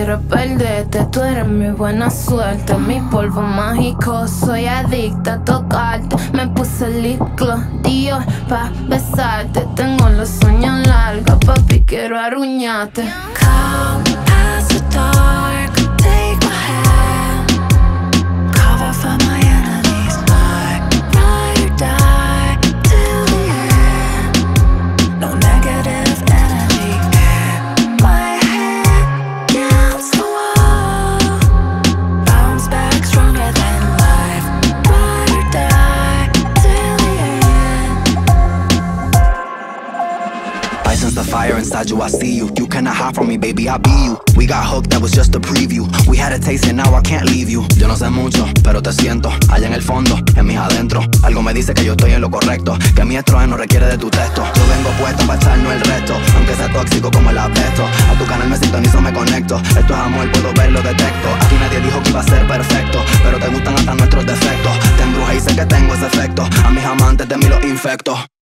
quiero perderte. Tú eres mi buena suerte, mi polvo mágico. Soy adicta a tocarte. Me puse lip gloss Dior pa' besarte. Tengo los sueños largos, papi, quiero arruñarte. Come past the dark, take my hand, cover for my enemies, ride or die till the end. No negative enemy. My head against the wall, bounce back stronger than life, ride or die till the end. I sense the fire inside you, I see you. You cannot hide from me, baby, I'll be you. We got hooked, that was just a preview. We had a taste and now I can't leave you. Yo no sé mucho, pero te siento allá en el fondo, en mis adentro. Algo me dice que yo estoy en lo correcto, que mi estrógeno requiere de tu texto. Yo vengo puesto para echarnos el resto, aunque sea tóxico como el apesto. A tu canal me sintonizo, me conecto. Esto es amor, puedo verlo, detecto. Aquí nadie dijo que iba a ser perfecto, pero te gustan hasta nuestros defectos. Te embrujé y sé que tengo ese efecto. A mis amantes de mí los infecto.